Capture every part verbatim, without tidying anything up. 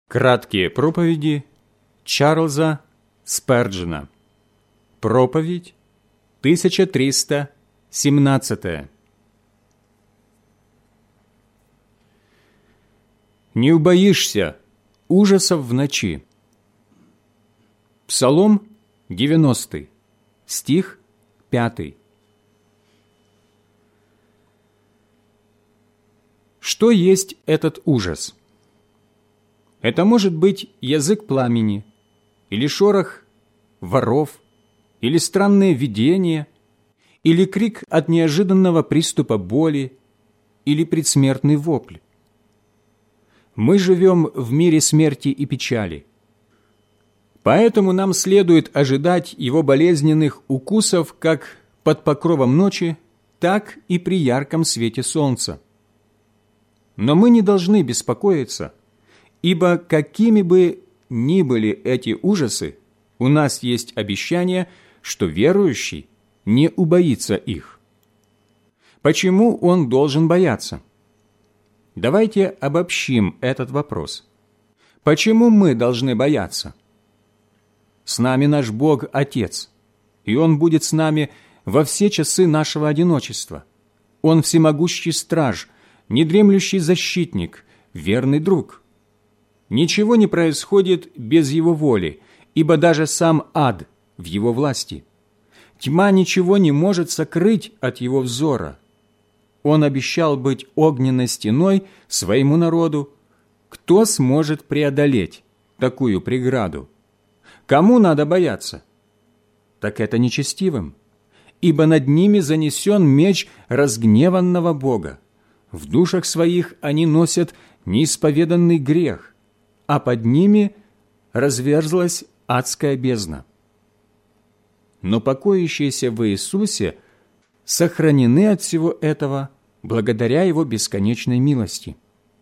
Краткие проповеди Чарльза Сперджена. Проповедь тысяча триста семнадцатая. Не убоишься ужасов в ночи. Псалом девяностый, стих пятый. Что есть этот ужас? Это может быть язык пламени, или шорох воров, или странное видение, или крик от неожиданного приступа боли, или предсмертный вопль. Мы живем в мире смерти и печали, поэтому нам следует ожидать его болезненных укусов как под покровом ночи, так и при ярком свете солнца. Но мы не должны беспокоиться, ибо какими бы ни были эти ужасы, у нас есть обещание, что верующий не убоится их. Почему он должен бояться? Давайте обобщим этот вопрос. Почему мы должны бояться? С нами наш Бог Отец, и Он будет с нами во все часы нашего одиночества. Он всемогущий страж, недремлющий защитник, верный друг. Ничего не происходит без Его воли, ибо даже сам ад в Его власти. Тьма ничего не может сокрыть от Его взора. Он обещал быть огненной стеной своему народу. Кто сможет преодолеть такую преграду? Кому надо бояться? Так это нечестивым, ибо над ними занесен меч разгневанного Бога. В душах своих они носят неисповеданный грех, а под ними разверзлась адская бездна. Но покоящиеся в Иисусе сохранены от всего этого благодаря Его бесконечной милости.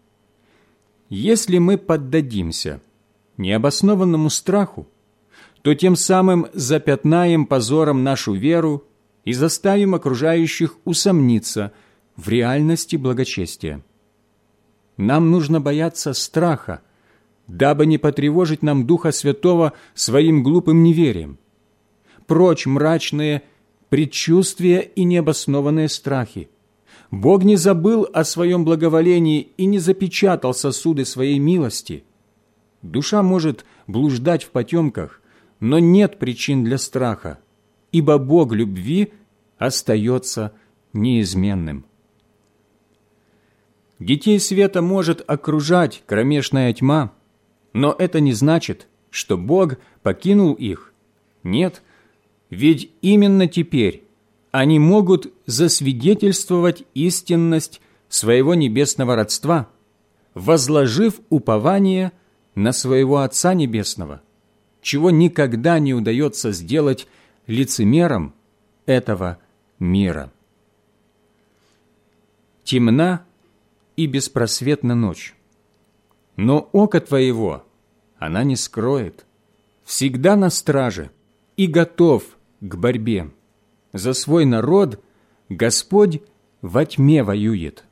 Если мы поддадимся необоснованному страху, то тем самым запятнаем позором нашу веру и заставим окружающих усомниться в реальности благочестия. Нам нужно бояться страха, дабы не потревожить нам Духа Святого своим глупым неверием. Прочь мрачные предчувствия и необоснованные страхи. Бог не забыл о своем благоволении и не запечатал сосуды своей милости. Душа может блуждать в потемках, но нет причин для страха, ибо Бог любви остается неизменным. Детей света может окружать кромешная тьма, но это не значит, что Бог покинул их. Нет, ведь именно теперь они могут засвидетельствовать истинность своего небесного родства, возложив упование на своего Отца Небесного, чего никогда не удается сделать лицемерам этого мира. Темна и беспросветна ночь, но око твоего она не скроет, всегда на страже и готов к борьбе. За свой народ Господь во тьме воюет.